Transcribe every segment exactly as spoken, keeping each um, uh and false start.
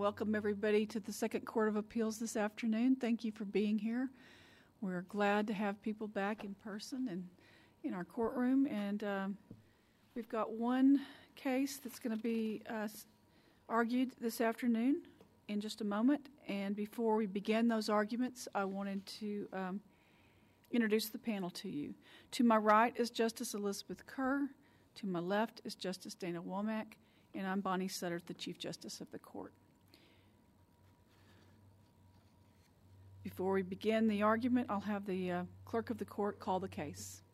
welcome everybody to the Second Court of Appeals this afternoon. Thank you for being here. We're glad to have people back in person and in our courtroom. And um, we've got one case that's going to be uh, argued this afternoon in just a moment. And before we begin those arguments, I wanted to um, introduce the panel to you. To my right is Justice Elizabeth Kerr. To my left is Justice Dana Womack. And I'm Bonnie Sutter, the Chief Justice of the Court. Before we begin the argument, I'll have the uh, Clerk of the Court call the case.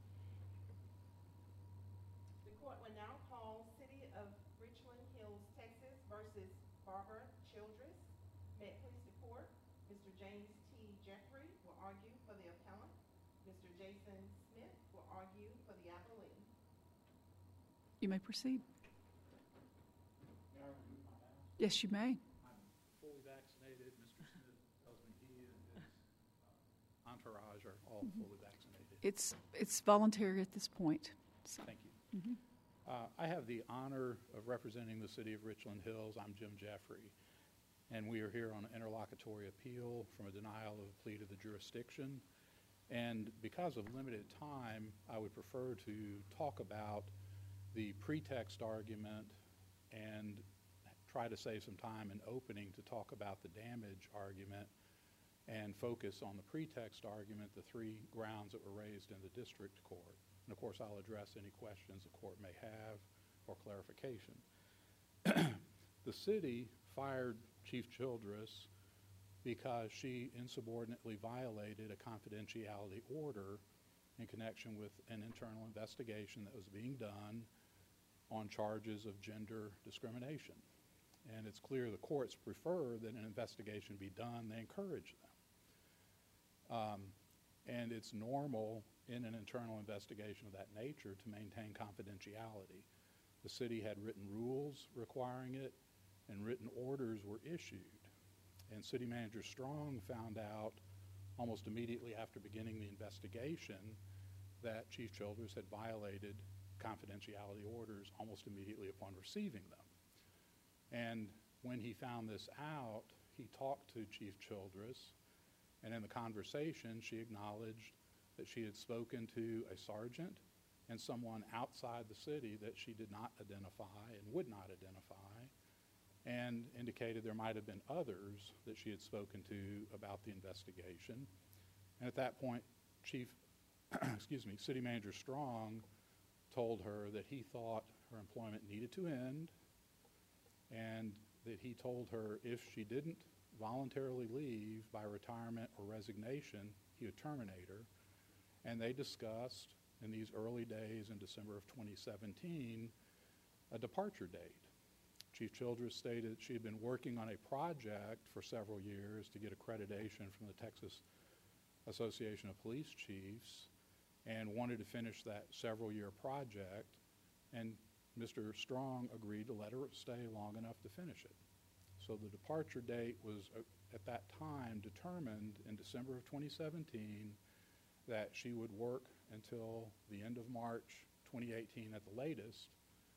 The Court will now call City of Richland Hills, Texas versus Barbara Childress. May it please the Court, Mister James T. Jeffrey will argue for the appellant. Mister Jason Smith will argue for the appellee. You may proceed. May I remove my mask? Yes, you may. I'm fully vaccinated. Mister Smith tells me he and his uh, entourage are all mm-hmm. fully vaccinated. It's it's voluntary at this point. So. Thank you. Mm-hmm. uh, I have the honor of representing the City of Richland Hills. I'm Jim Jeffrey, and we are here on an interlocutory appeal from a denial of a plea to the jurisdiction. And because of limited time, I would prefer to talk about the pretext argument and try to save some time in opening to talk about the damage argument and focus on the pretext argument, the three grounds that were raised in the district court. And of course, I'll address any questions the court may have or clarification. The city fired Chief Childress because she insubordinately violated a confidentiality order in connection with an internal investigation that was being done on charges of gender discrimination. And it's clear the courts prefer that an investigation be done. They encourage them. Um, and it's normal in an internal investigation of that nature to maintain confidentiality. The city had written rules requiring it, and written orders were issued. And City Manager Strong found out almost immediately after beginning the investigation that Chief Childress had violated confidentiality orders almost immediately upon receiving them. And when he found this out, he talked to Chief Childress, and in the conversation, she acknowledged that she had spoken to a sergeant and someone outside the city that she did not identify and would not identify, and indicated there might have been others that she had spoken to about the investigation. And at that point, Chief, excuse me, City Manager Strong told her that he thought her employment needed to end, and that he told her if she didn't voluntarily leave by retirement or resignation, he would terminate her. And they discussed, in these early days in December of twenty seventeen, a departure date. Chief Childress stated that she had been working on a project for several years to get accreditation from the Texas Association of Police Chiefs and wanted to finish that several-year project, and Mister Strong agreed to let her stay long enough to finish it. So the departure date was, uh, at that time, determined in December of twenty seventeen that she would work until the end of March twenty eighteen at the latest.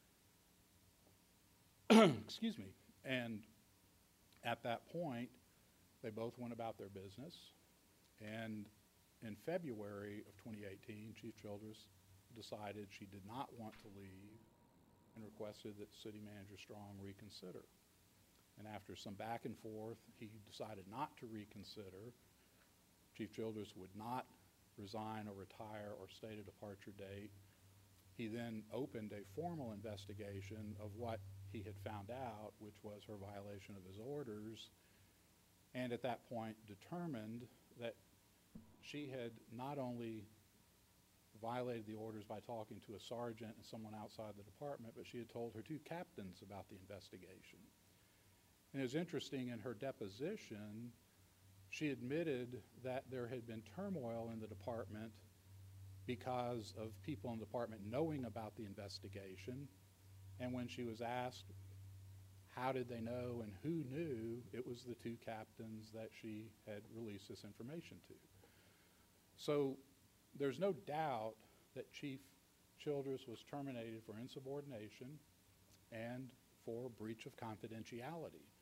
Excuse me. And at that point, they both went about their business. And in February of twenty eighteen, Chief Childress decided she did not want to leave and requested that City Manager Strong reconsider. And after some back and forth, he decided not to reconsider. Chief Childress would not resign or retire or state a departure date. He then opened a formal investigation of what he had found out, which was her violation of his orders, and at that point determined that she had not only violated the orders by talking to a sergeant and someone outside the department, but she had told her two captains about the investigation. And it was interesting, in her deposition, she admitted that there had been turmoil in the department because of people in the department knowing about the investigation. And when she was asked how did they know and who knew, it was the two captains that she had released this information to. So there's no doubt that Chief Childress was terminated for insubordination and for breach of confidentiality.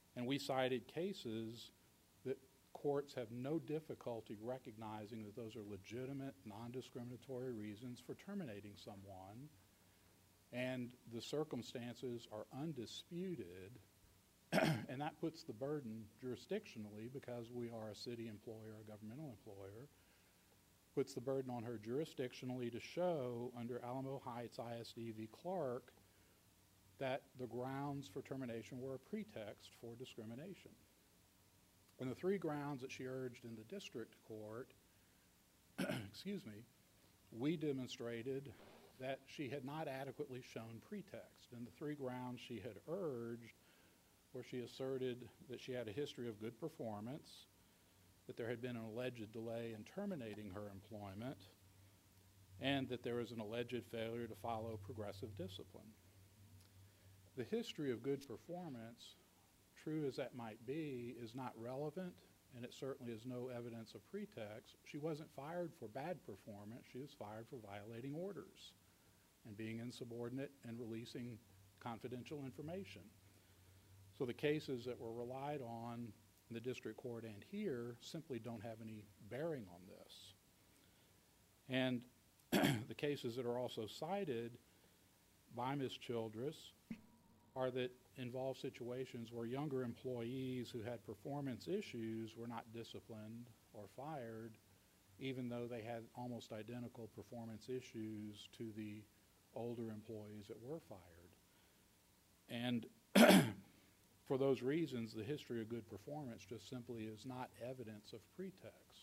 And we cited cases that courts have no difficulty recognizing that those are legitimate, non-discriminatory reasons for terminating someone, and the circumstances are undisputed, and that puts the burden jurisdictionally, because we are a city employer, a governmental employer, puts the burden on her jurisdictionally to show under Alamo Heights I S D v. Clark that the grounds for termination were a pretext for discrimination. And the three grounds that she urged in the district court, excuse me, we demonstrated that she had not adequately shown pretext. And the three grounds she had urged where she asserted that she had a history of good performance, that there had been an alleged delay in terminating her employment, and that there was an alleged failure to follow progressive discipline. The history of good performance, true as that might be, is not relevant, and it certainly is no evidence of pretext. She wasn't fired for bad performance. She was fired for violating orders and being insubordinate and releasing confidential information. So the cases that were relied on in the district court and here simply don't have any bearing on this. And the cases that are also cited by Miz Childress are that involve situations where younger employees who had performance issues were not disciplined or fired, even though they had almost identical performance issues to the older employees that were fired. And for those reasons, the history of good performance just simply is not evidence of pretext.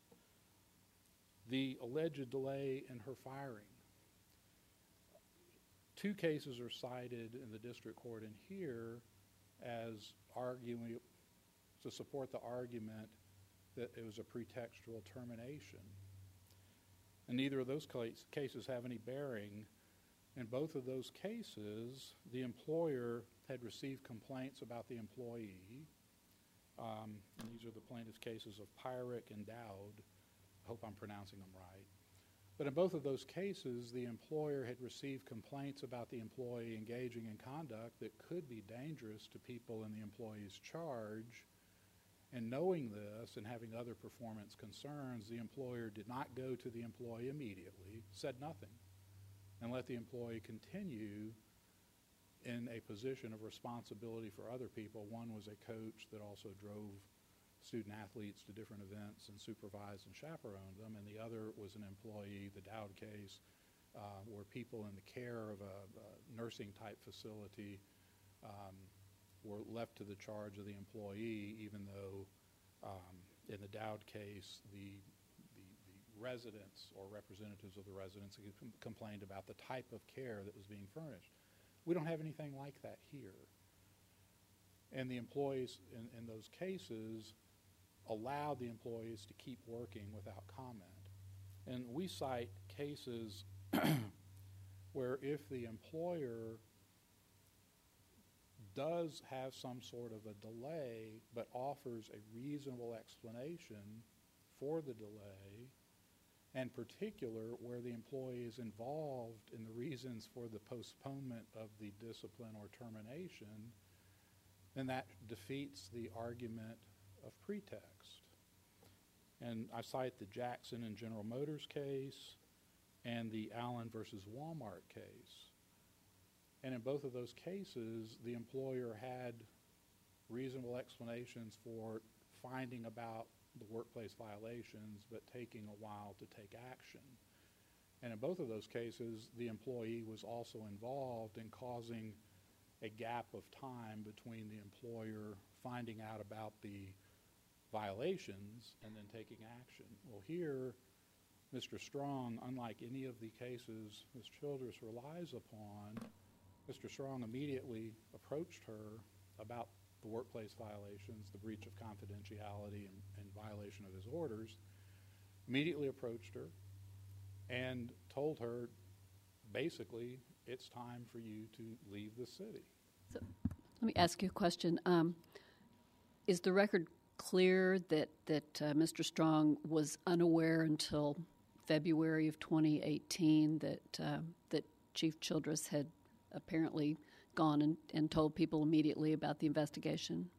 The alleged delay in her firing. Two cases are cited in the district court and here as arguing to support the argument that it was a pretextual termination. And neither of those cases have any bearing. In both of those cases, the employer had received complaints about the employee. Um, and these are the plaintiff's cases of Pyrick and Dowd. I hope I'm pronouncing them right. But in both of those cases, the employer had received complaints about the employee engaging in conduct that could be dangerous to people in the employee's charge. And knowing this and having other performance concerns, the employer did not go to the employee immediately, said nothing, and let the employee continue in a position of responsibility for other people. One was a coach that also drove student athletes to different events and supervised and chaperoned them, and the other was an employee, the Dowd case, uh, where people in the care of a, a nursing type facility um, were left to the charge of the employee, even though um, in the Dowd case the, the, the residents or representatives of the residents com- complained about the type of care that was being furnished. We don't have anything like that here. And the employees in, in those cases allowed the employees to keep working without comment. And we cite cases where if the employer does have some sort of a delay but offers a reasonable explanation for the delay, and particular where the employee is involved in the reasons for the postponement of the discipline or termination, then that defeats the argument of pretext. And I cite the Jackson and General Motors case and the Allen versus Walmart case. And in both of those cases, the employer had reasonable explanations for finding about the workplace violations, but taking a while to take action. And in both of those cases, the employee was also involved in causing a gap of time between the employer finding out about the violations and then taking action. Well, here, Mister Strong, unlike any of the cases Miz Childress relies upon, Mister Strong immediately approached her about the workplace violations, the breach of confidentiality and, and violation of his orders, immediately approached her and told her, basically, it's time for you to leave the city. So, let me ask you a question. Um, is the record clear that, that uh, Mister Strong was unaware until February of twenty eighteen that uh, that Chief Childress had apparently gone and, and told people immediately about the investigation?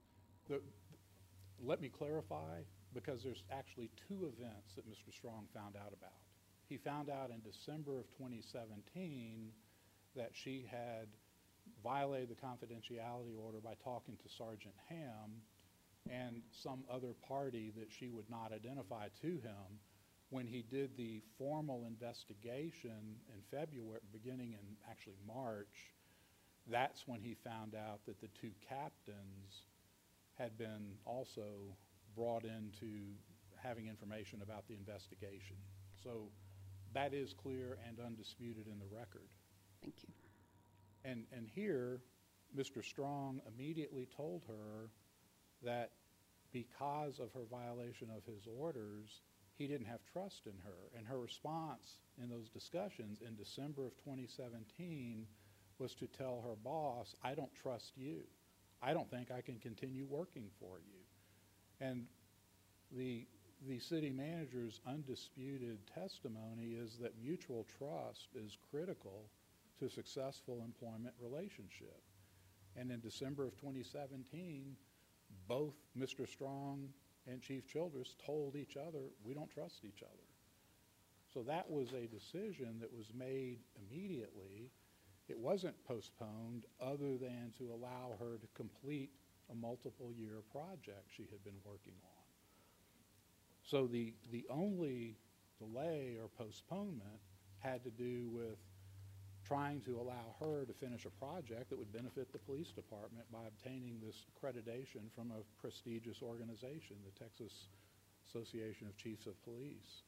The, let me clarify, because there's actually two events that Mister Strong found out about. He found out in December of twenty seventeen that she had violated the confidentiality order by talking to Sergeant Ham and some other party that she would not identify to him. When he did the formal investigation in February, beginning in actually March, that's when he found out that the two captains had been also brought into having information about the investigation. So that is clear and undisputed in the record. Thank you. And, and here, Mister Strong immediately told her that because of her violation of his orders, he didn't have trust in her. And her response in those discussions in December of twenty seventeen was to tell her boss, I don't trust you. I don't think I can continue working for you. And the, the city manager's undisputed testimony is that mutual trust is critical to a successful employment relationship. And in December of twenty seventeen, both Mister Strong and Chief Childress told each other, we don't trust each other. So that was a decision that was made immediately. It wasn't postponed other than to allow her to complete a multiple year project she had been working on. So the, the only delay or postponement had to do with trying to allow her to finish a project that would benefit the police department by obtaining this accreditation from a prestigious organization, the Texas Association of Chiefs of Police.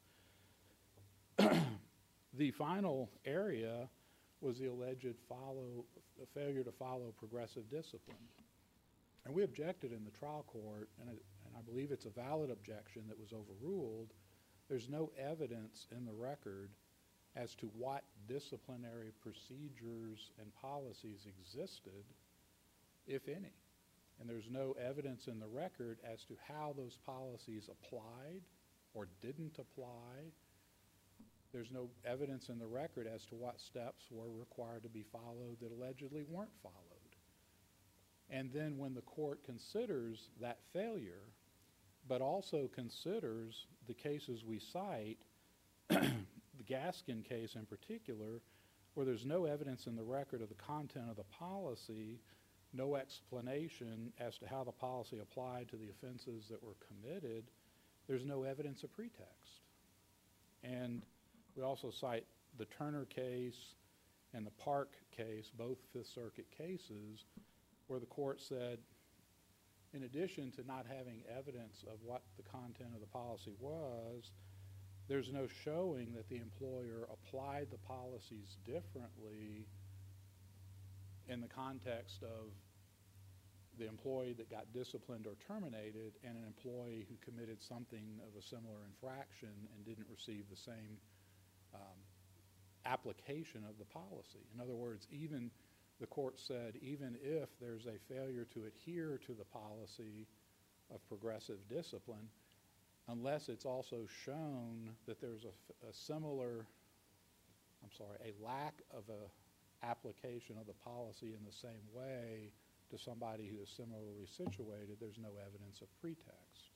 The final area was the alleged follow, failure to follow progressive discipline. And we objected in the trial court, and, it, and I believe it's a valid objection that was overruled. There's no evidence in the record as to what disciplinary procedures and policies existed, if any. And there's no evidence in the record as to how those policies applied or didn't apply. There's no evidence in the record as to what steps were required to be followed that allegedly weren't followed. And then when the court considers that failure, but also considers the cases we cite, the Gaskin case in particular, where there's no evidence in the record of the content of the policy, no explanation as to how the policy applied to the offenses that were committed, there's no evidence of pretext. And we also cite the Turner case and the Park case, both Fifth Circuit cases, where the court said, in addition to not having evidence of what the content of the policy was, there's no showing that the employer applied the policies differently in the context of the employee that got disciplined or terminated and an employee who committed something of a similar infraction and didn't receive the same um, application of the policy. In other words, even the court said, even if there's a failure to adhere to the policy of progressive discipline, unless it's also shown that there's a, a similar, I'm sorry, a lack of a application of the policy in the same way to somebody who is similarly situated, there's no evidence of pretext.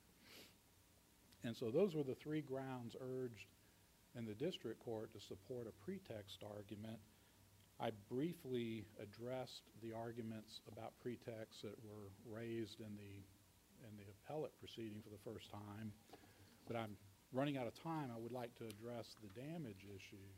And so those were the three grounds urged in the district court to support a pretext argument. I briefly addressed the arguments about pretext that were raised in the in the appellate proceeding for the first time, but I'm running out of time. I would like to address the damage issue.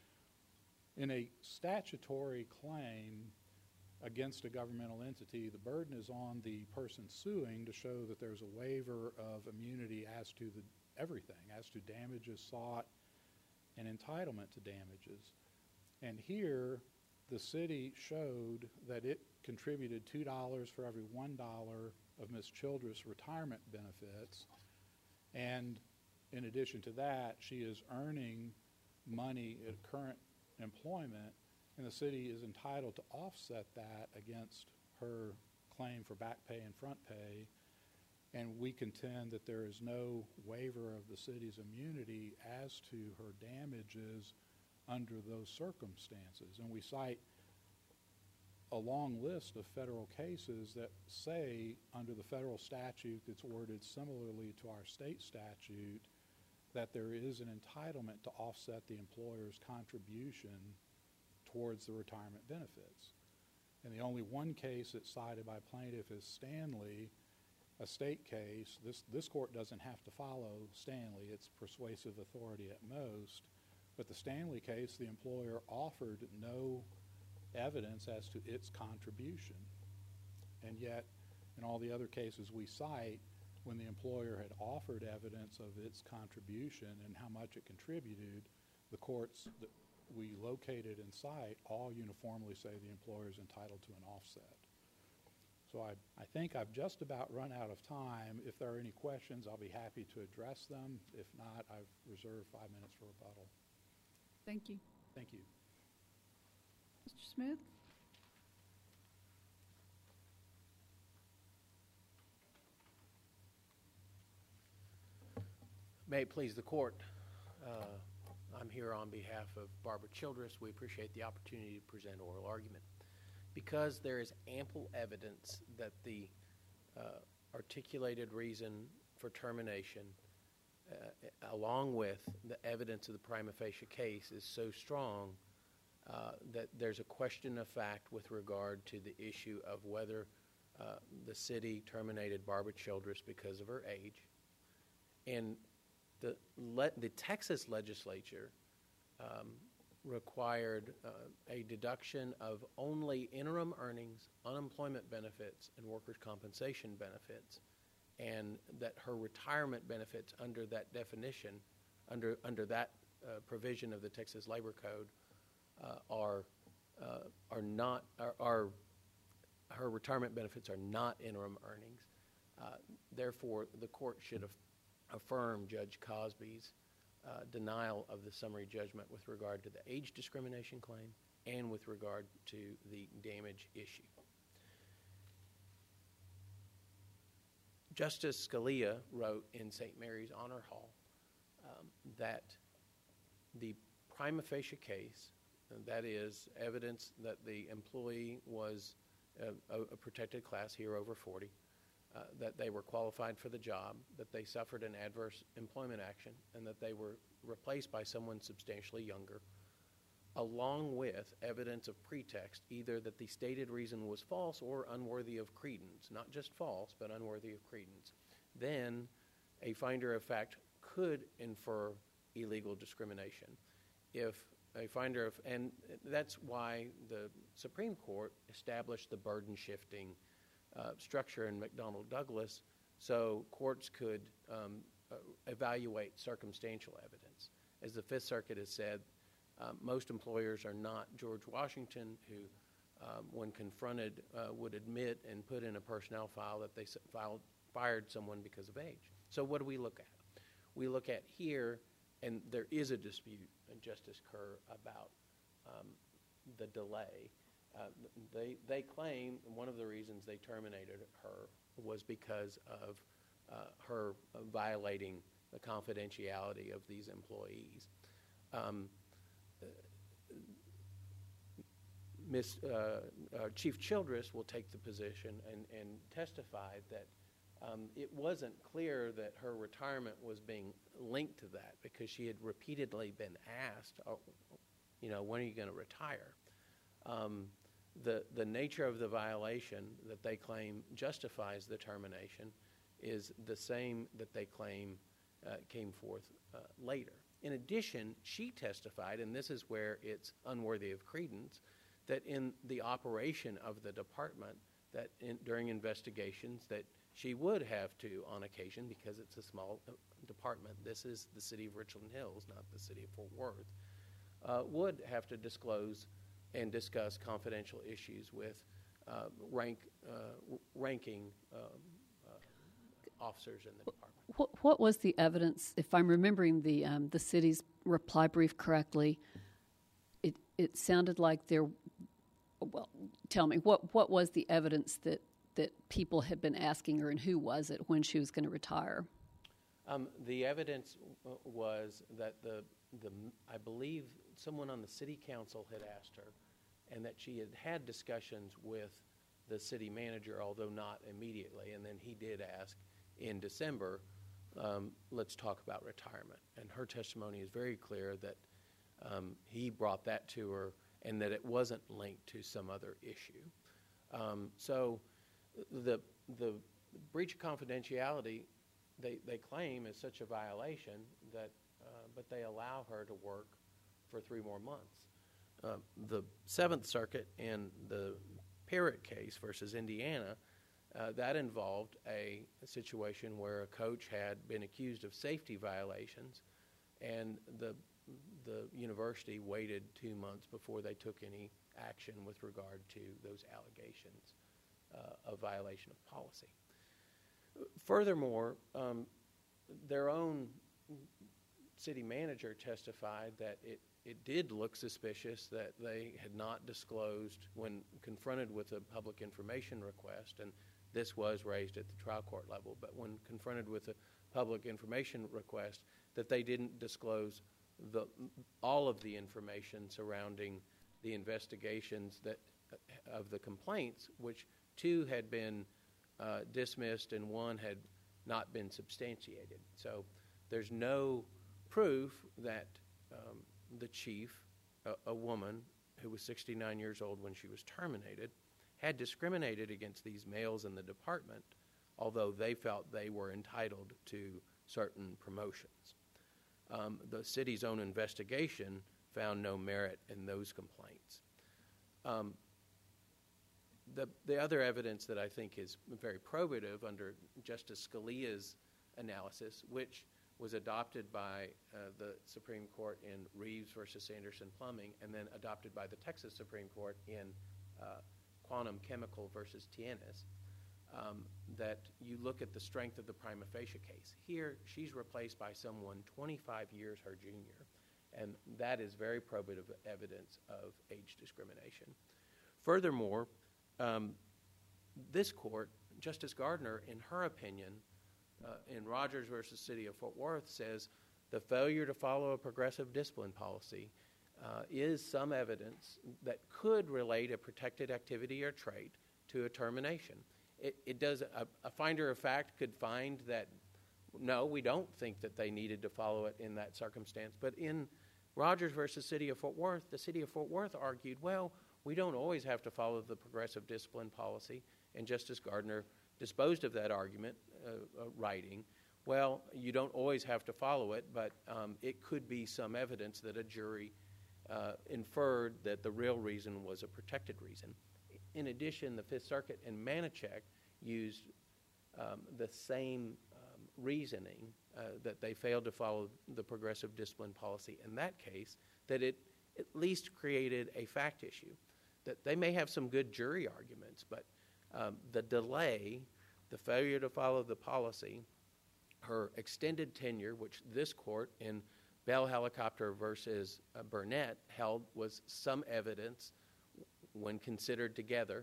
In a statutory claim against a governmental entity, the burden is on the person suing to show that there's a waiver of immunity as to the everything, as to damages sought and entitlement to damages. And here, the city showed that it contributed two dollars for every one dollar of Miz Childress' retirement benefits. And in addition to that, she is earning money at current employment, and the city is entitled to offset that against her claim for back pay and front pay. And we contend that there is no waiver of the city's immunity as to her damages under those circumstances. And we cite a long list of federal cases that say under the federal statute that's worded similarly to our state statute that there is an entitlement to offset the employer's contribution towards the retirement benefits. And the only one case that's cited by plaintiff is Stanley, a state case. This, this court doesn't have to follow Stanley. It's persuasive authority at most. But the Stanley case, the employer offered no evidence as to its contribution. And yet, in all the other cases we cite, when the employer had offered evidence of its contribution and how much it contributed, the courts that we located and cite all uniformly say the employer is entitled to an offset. So I, I think I've just about run out of time. If there are any questions, I'll be happy to address them. If not, I've reserved five minutes for rebuttal. Thank you. Thank you. Mister Smith? May it please the court, uh, I'm here on behalf of Barbara Childress. We appreciate the opportunity to present oral argument. Because there is ample evidence that the uh, articulated reason for termination, uh, along with the evidence of the prima facie case, is so strong uh, that there's a question of fact with regard to the issue of whether uh, the city terminated Barbara Childress because of her age. And the, le- the Texas legislature um, required uh, a deduction of only interim earnings, unemployment benefits, and workers' compensation benefits, and that her retirement benefits under that definition, under under that uh, provision of the Texas Labor Code, uh, are uh, are not are, are her retirement benefits are not interim earnings. Uh, therefore, the court should have affirm Judge Cosby's uh, denial of the summary judgment with regard to the age discrimination claim and with regard to the damage issue. Justice Scalia wrote in Saint Mary's Honor Hall um, that the prima facie case, and that is evidence that the employee was a, a protected class here over forty, Uh, that they were qualified for the job, that they suffered an adverse employment action, and that they were replaced by someone substantially younger, along with evidence of pretext, either that the stated reason was false or unworthy of credence, not just false, but unworthy of credence, then a finder of fact could infer illegal discrimination. If a finder of, and that's why the Supreme Court established the burden-shifting Uh, structure in McDonnell Douglas, so courts could um, uh, evaluate circumstantial evidence. As the Fifth Circuit has said, uh, most employers are not George Washington, who, um, when confronted, uh, would admit and put in a personnel file that they s- filed, fired someone because of age. So what do we look at? We look at here, and there is a dispute, and Justice Kerr, about um, the delay. Uh, they they claim one of the reasons they terminated her was because of uh, her uh, violating the confidentiality of these employees. Um, uh, Miss uh, uh, Chief Childress will take the position and, and testify that um, it wasn't clear that her retirement was being linked to that because she had repeatedly been asked, oh, you know, when are you going to retire? Um, the the nature of the violation that they claim justifies the termination is the same that they claim uh, came forth uh, later. In addition, she testified, and this is where it's unworthy of credence, that in the operation of the department, that in, during investigations, that she would have to, on occasion, because it's a small uh, department, this is the city of Richland Hills, not the city of Fort Worth, uh, would have to disclose and discuss confidential issues with uh, rank, uh, ranking um, uh, officers in the department. What, what was the evidence, if I'm remembering the um, the city's reply brief correctly, it it sounded like there, well, tell me, what, what was the evidence that, that people had been asking her, and who was it when she was going to retire? Um, the evidence w- was that the, the I believe someone on the city council had asked her, and that she had had discussions with the city manager, although not immediately. And then he did ask in December, um, let's talk about retirement. And her testimony is very clear that um, he brought that to her and that it wasn't linked to some other issue. Um, so the the breach of confidentiality they, they claim is such a violation that, uh, but they allow her to work for three more months. Uh, the Seventh Circuit in the Parrott case versus Indiana, uh, that involved a, a situation where a coach had been accused of safety violations, and the the university waited two months before they took any action with regard to those allegations uh, of violation of policy. Furthermore, um, their own city manager testified that it, it did look suspicious that they had not disclosed when confronted with a public information request, and this was raised at the trial court level, but when confronted with a public information request, that they didn't disclose the, all of the information surrounding the investigations that of the complaints, which two had been uh, dismissed and one had not been substantiated. So there's no proof that um, the chief, a, a woman who was sixty-nine years old when she was terminated, had discriminated against these males in the department, although they felt they were entitled to certain promotions. Um, the city's own investigation found no merit in those complaints. Um, the, the other evidence that I think is very probative under Justice Scalia's analysis, which was adopted by uh, the Supreme Court in Reeves versus Sanderson Plumbing, and then adopted by the Texas Supreme Court in uh, Quantum Chemical versus Tienes, um, that you look at the strength of the prima facie case. Here, she's replaced by someone twenty-five years her junior, and that is very probative evidence of age discrimination. Furthermore, um, this court, Justice Gardner, in her opinion, uh, in Rogers versus City of Fort Worth, says the failure to follow a progressive discipline policy uh, is some evidence that could relate a protected activity or trait to a termination. It, it does. A, a finder of fact could find that no, we don't think that they needed to follow it in that circumstance. But in Rogers versus City of Fort Worth, the City of Fort Worth argued, well, we don't always have to follow the progressive discipline policy, and Justice Gardner disposed of that argument, uh, uh, writing, well, you don't always have to follow it, but um, it could be some evidence that a jury uh, inferred that the real reason was a protected reason. In addition, the Fifth Circuit in Manichek used um, the same um, reasoning uh, that they failed to follow the progressive discipline policy in that case, that it at least created a fact issue. That they may have some good jury arguments, but um, the delay, the failure to follow the policy, her extended tenure, which this court in Bell Helicopter versus uh, Burnett held was some evidence when considered together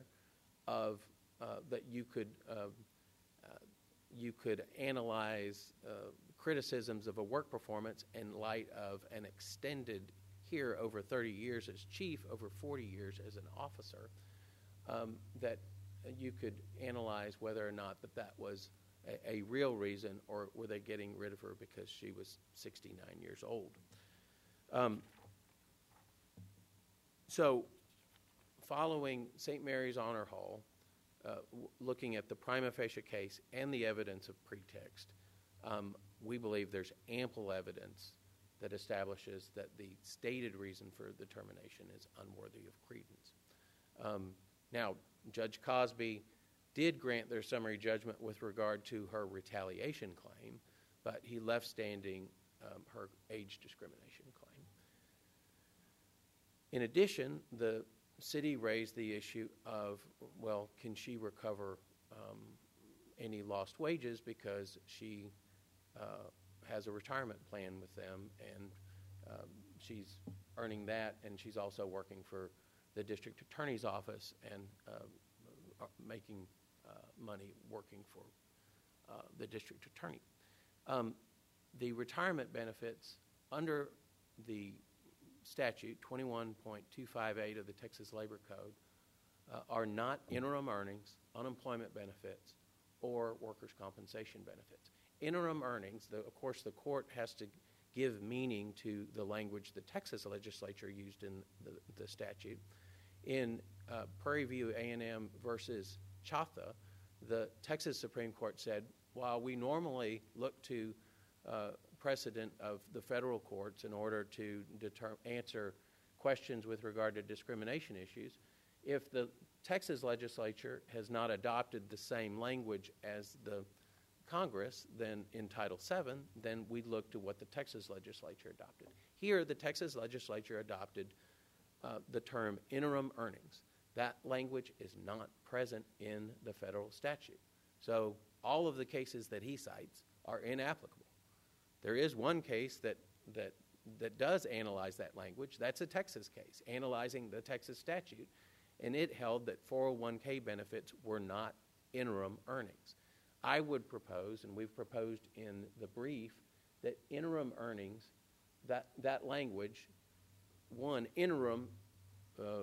of uh, that you could uh, uh, you could analyze uh, criticisms of a work performance in light of an extended here over thirty years as chief, over forty years as an officer, um, that you could analyze whether or not that that was a, a real reason, or were they getting rid of her because she was sixty-nine years old. Um, so following Saint Mary's Honor Hall, uh, w- looking at the prima facie case and the evidence of pretext, um, we believe there's ample evidence that establishes that the stated reason for the termination is unworthy of credence. Um, now, Judge Cosby did grant their summary judgment with regard to her retaliation claim, but he left standing um, her age discrimination claim. In addition, the city raised the issue of, well, can she recover um, any lost wages because she uh, has a retirement plan with them, and um, she's earning that, and she's also working for the district attorney's office and uh, making uh, money working for uh, the district attorney. Um, the retirement benefits under the statute, twenty-one point two five eight of the Texas Labor Code, uh, are not interim earnings, unemployment benefits, or workers' compensation benefits. Interim earnings, the, of course, the court has to give meaning to the language the Texas legislature used in the, the statute. In uh, Prairie View A and M versus Chatha, the Texas Supreme Court said, while we normally look to uh, precedent of the federal courts in order to deter- answer questions with regard to discrimination issues, if the Texas legislature has not adopted the same language as the Congress, then in Title seven, then we look to what the Texas legislature adopted. Here, the Texas legislature adopted uh, the term interim earnings. That language is not present in the federal statute. So all of the cases that he cites are inapplicable. There is one case that, that, that does analyze that language. That's a Texas case, analyzing the Texas statute, and it held that four oh one k benefits were not interim earnings. I would propose, and we've proposed in the brief, that interim earnings, that, that language, one, interim, uh,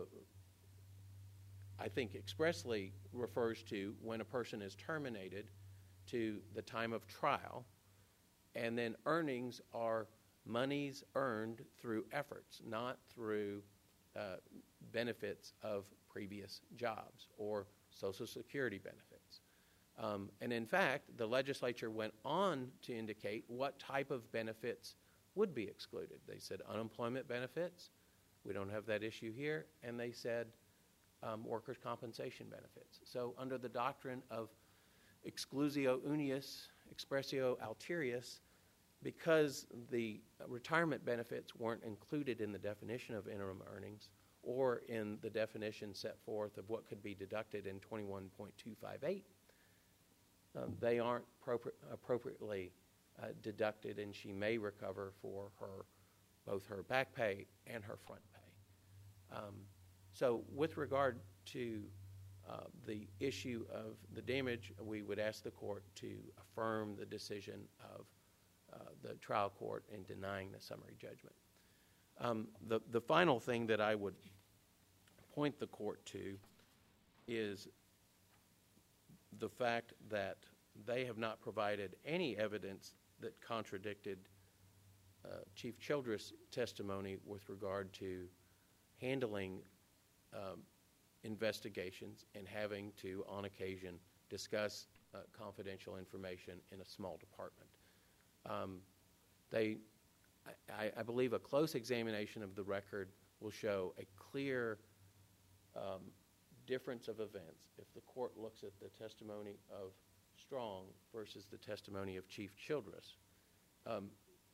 I think expressly refers to when a person is terminated to the time of trial, and then earnings are monies earned through efforts, not through uh, benefits of previous jobs or Social Security benefits. Um, and in fact, the legislature went on to indicate what type of benefits would be excluded. They said unemployment benefits. We don't have that issue here. And they said um, workers' compensation benefits. So under the doctrine of exclusio unius, expressio alterius, because the retirement benefits weren't included in the definition of interim earnings or in the definition set forth of what could be deducted in twenty-one point two five eight, Um, they aren't appropri- appropriately uh, deducted, and she may recover for her both her back pay and her front pay. Um, so with regard to uh, the issue of the damage, we would ask the court to affirm the decision of uh, the trial court in denying the summary judgment. Um, the, the final thing that I would point the court to is the fact that they have not provided any evidence that contradicted uh, Chief Childress' testimony with regard to handling um, investigations and having to, on occasion, discuss uh, confidential information in a small department. Um, they, I, I believe a close examination of the record will show a clear um, difference of events. If the court looks at the testimony of Strong versus the testimony of Chief Childress, um,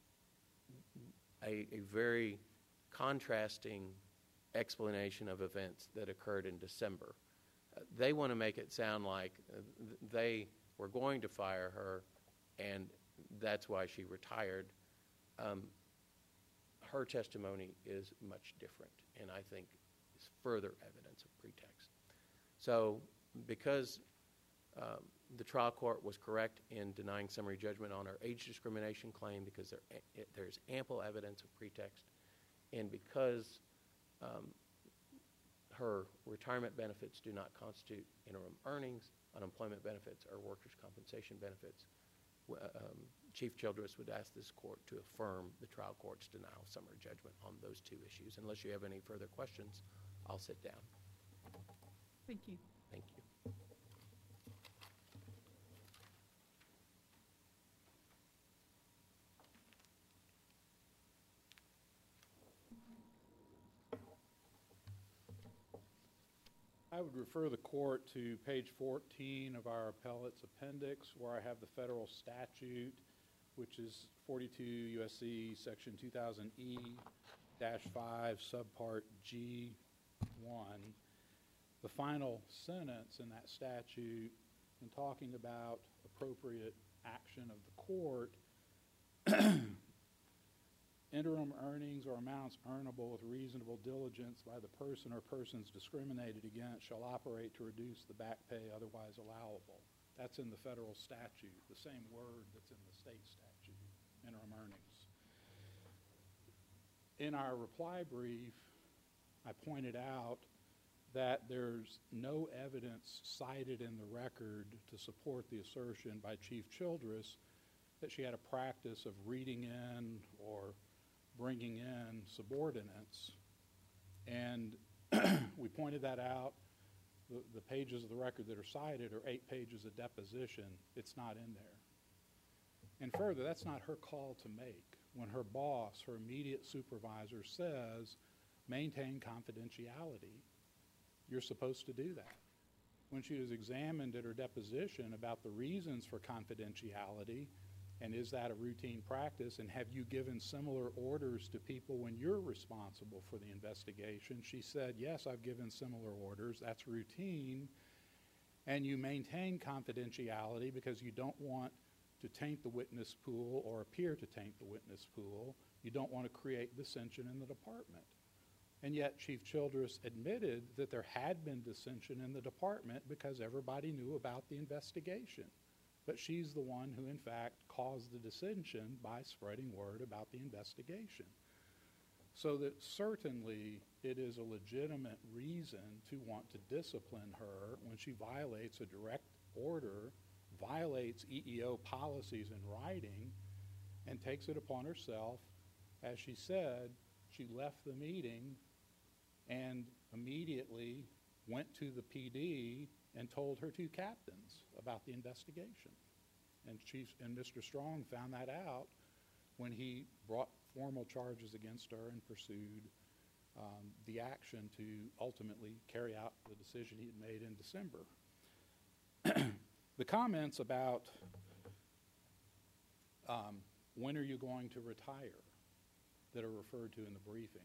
a, a very contrasting explanation of events that occurred in December. Uh, they want to make it sound like uh, th- they were going to fire her and that's why she retired. Um, her testimony is much different, and I think is further evidence of pretext. So because um, the trial court was correct in denying summary judgment on her age discrimination claim, because there, it, there's ample evidence of pretext, and because um, her retirement benefits do not constitute interim earnings, unemployment benefits, or workers' compensation benefits, um, Chief Childress would ask this court to affirm the trial court's denial of summary judgment on those two issues. Unless you have any further questions, I'll sit down. Thank you. Thank you. I would refer the court to page fourteen of our appellate's appendix, where I have the federal statute, which is forty-two U S C section two thousand E dash five subpart G one. The final sentence in that statute, in talking about appropriate action of the court, interim earnings or amounts earnable with reasonable diligence by the person or persons discriminated against shall operate to reduce the back pay otherwise allowable. That's in the federal statute, the same word that's in the state statute, interim earnings. in our reply brief, I pointed out that there's no evidence cited in the record to support the assertion by Chief Childress that she had a practice of reading in or bringing in subordinates. And we pointed that out. The, the pages of the record that are cited are eight pages of deposition. It's not in there. And further, that's not her call to make. When her boss, her immediate supervisor, says, maintain confidentiality, you're supposed to do that. When she was examined at her deposition about the reasons for confidentiality, and is that a routine practice, and have you given similar orders to people when you're responsible for the investigation, she said, yes, I've given similar orders. That's routine. And you maintain confidentiality because you don't want to taint the witness pool or appear to taint the witness pool. You don't want to create dissension in the department. And yet Chief Childress admitted that there had been dissension in the department because everybody knew about the investigation. But she's the one who, in fact, caused the dissension by spreading word about the investigation. So that certainly it is a legitimate reason to want to discipline her when she violates a direct order, violates E E O policies in writing, and takes it upon herself. As she said, she left the meeting and immediately went to the P D and told her two captains about the investigation. And Chief and Mister Strong found that out when he brought formal charges against her and pursued um, the action to ultimately carry out the decision he had made in December. The comments about um, when are you going to retire that are referred to in the briefing,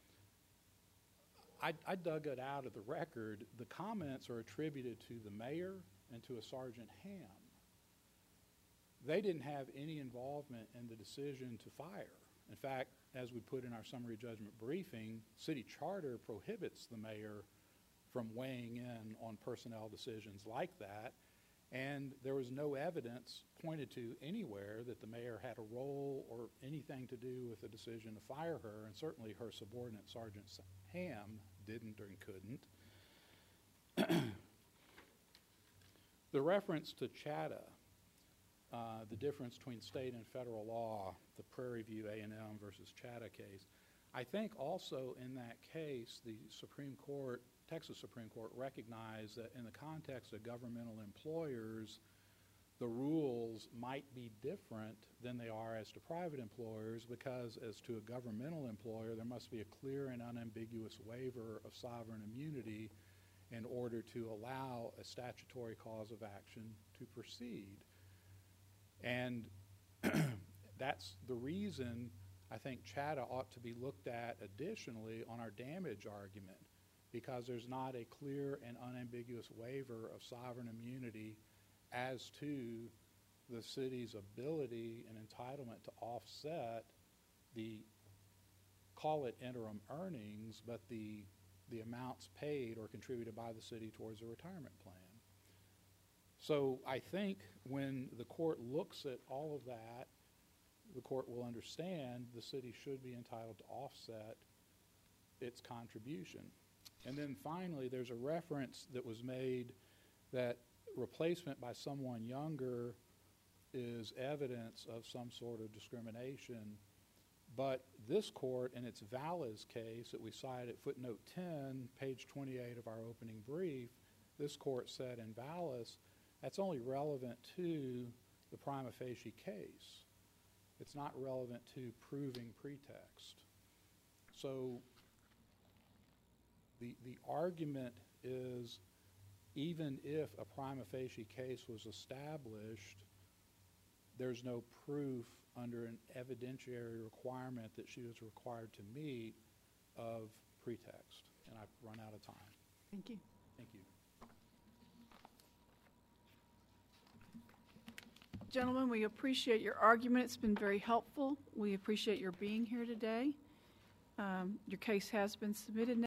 I, I dug it out of the record. The comments are attributed to the mayor and to a Sergeant Ham. They didn't have any involvement in the decision to fire. In fact, as we put in our summary judgment briefing, city charter prohibits the mayor from weighing in on personnel decisions like that, and there was no evidence pointed to anywhere that the mayor had a role or anything to do with the decision to fire her, and certainly her subordinate, Sergeant Ham, didn't or couldn't. The reference to Chatta, uh, the difference between state and federal law, the Prairie View A and M versus Chatta case, I think also in that case the Supreme Court, Texas Supreme Court, recognized that in the context of governmental employers, the rules might be different than they are as to private employers, because as to a governmental employer, there must be a clear and unambiguous waiver of sovereign immunity in order to allow a statutory cause of action to proceed. And that's the reason I think Chatta ought to be looked at additionally on our damage argument, because there's not a clear and unambiguous waiver of sovereign immunity as to the city's ability and entitlement to offset the, call it interim earnings, but the, the amounts paid or contributed by the city towards a retirement plan. So I think when the court looks at all of that, the court will understand the city should be entitled to offset its contribution. And then finally, there's a reference that was made that replacement by someone younger is evidence of some sort of discrimination. But this court, in its Vallis case that we cite at footnote ten, page twenty-eight of our opening brief, this court said in Vallis, that's only relevant to the prima facie case. It's not relevant to proving pretext. So the, the argument is, even if a prima facie case was established, there's no proof under an evidentiary requirement that she was required to meet of pretext. And I've run out of time. Thank you. Thank you. Gentlemen, we appreciate your argument. It's been very helpful. We appreciate your being here today. Um, your case has been submitted now.